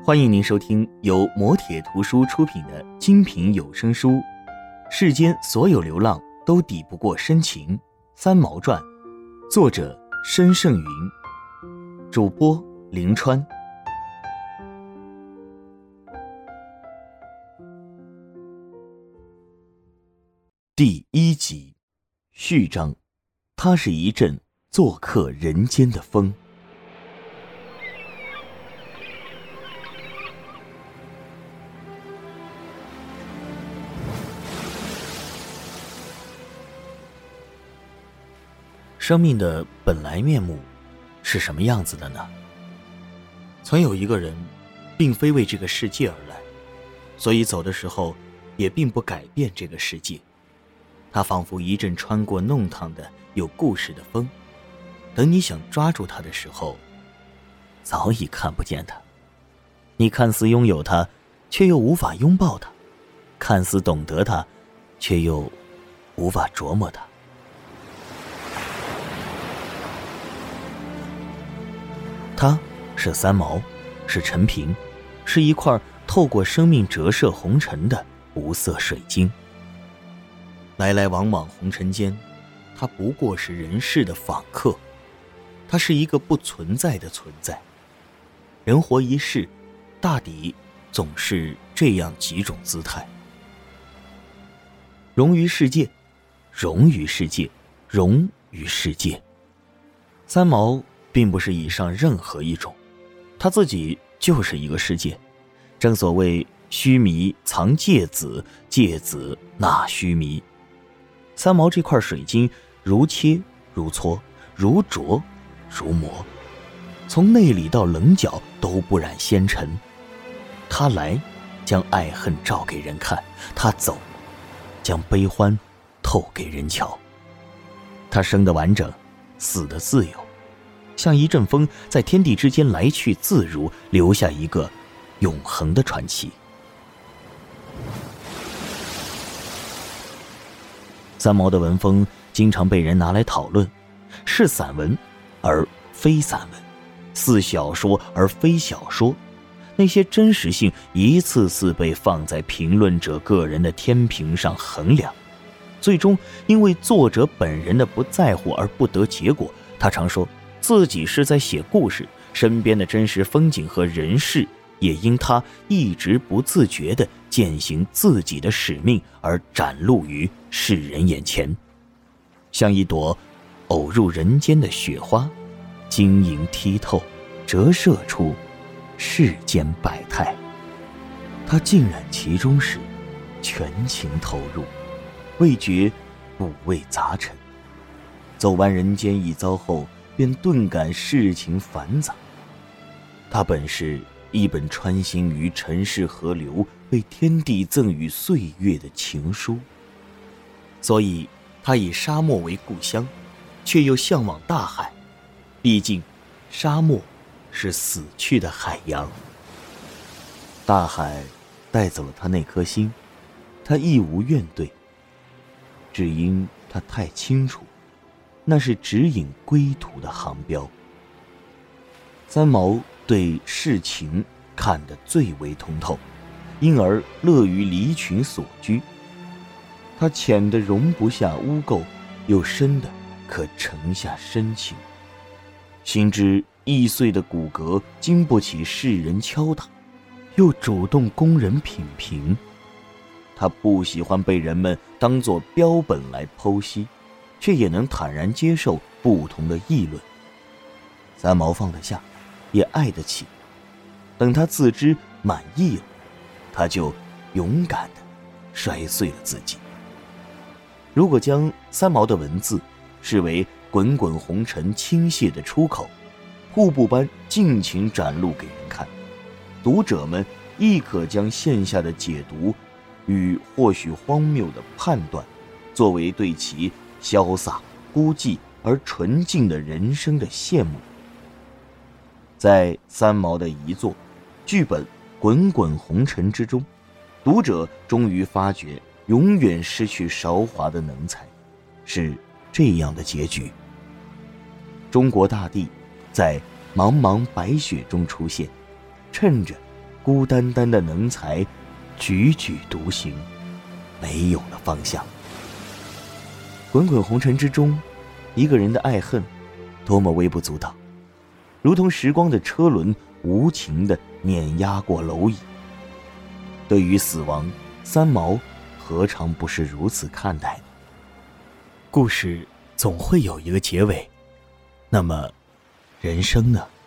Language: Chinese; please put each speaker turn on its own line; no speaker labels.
欢迎您收听由磨铁图书出品的精品有声书《世间所有流浪都抵不过深情》三毛传，作者申胜云，主播林川。第1集，序章，它是一阵做客人间的风。生命的本来面目是什么样子的呢？曾有一个人并非为这个世界而来，所以走的时候也并不改变这个世界。他仿佛一阵穿过弄堂的有故事的风，等你想抓住他的时候，早已看不见他。你看似拥有他，却又无法拥抱他；看似懂得他，却又无法琢磨他。他是三毛，是陈平，是一块透过生命折射红尘的无色水晶。来来往往红尘间，他不过是人世的访客，他是一个不存在的存在。人活一世，大抵总是这样几种姿态：融于世界，融于世界，融于世界。三毛并不是以上任何一种，他自己就是一个世界。正所谓须弥藏芥子，芥子纳须弥。三毛这块水晶如切如磋，如琢如磨，从内里到棱角都不染纤尘。他来将爱恨照给人看，他走将悲欢透给人瞧。他生得完整，死得自由，像一阵风在天地之间来去自如，留下一个永恒的传奇。三毛的文风经常被人拿来讨论，是散文而非散文，似小说而非小说。那些真实性一次次被放在评论者个人的天平上衡量，最终因为作者本人的不在乎而不得结果。他常说自己是在写故事，身边的真实风景和人事也因他一直不自觉地践行自己的使命而展露于世人眼前，像一朵偶入人间的雪花，晶莹剔透，折射出世间百态。他浸染其中时，全情投入，未觉五味杂陈。走完人间一遭后，便顿感世情繁杂。他本是一本穿行于尘世河流，被天地赠予岁月的情书，所以他以沙漠为故乡，却又向往大海。毕竟沙漠是死去的海洋，大海带走了他那颗心，他亦无怨怼，只因他太清楚，那是指引归途的航标。三毛对世情看得最为通透，因而乐于离群所居。他浅的容不下污垢，又深的可盛下深情。心知易碎的骨骼经不起世人敲打，又主动供人品评。他不喜欢被人们当作标本来剖析，却也能坦然接受不同的议论。三毛放得下，也爱得起。等他自知满意了，他就勇敢地摔碎了自己。如果将三毛的文字视为滚滚红尘倾泻的出口，瀑布般尽情展露给人看，读者们亦可将线下的解读与或许荒谬的判断，作为对其潇洒孤寂而纯净的人生的羡慕。在三毛的遗作剧本《滚滚红尘》之中，读者终于发觉永远失去韶华的能才，是这样的结局。中国大地在茫茫白雪中出现，趁着孤单单的能才，踽踽独行，没有了方向。滚滚红尘之中，一个人的爱恨多么微不足道，如同时光的车轮无情地碾压过蝼蚁。对于死亡，三毛何尝不是如此看待呢？故事总会有一个结尾，那么人生呢？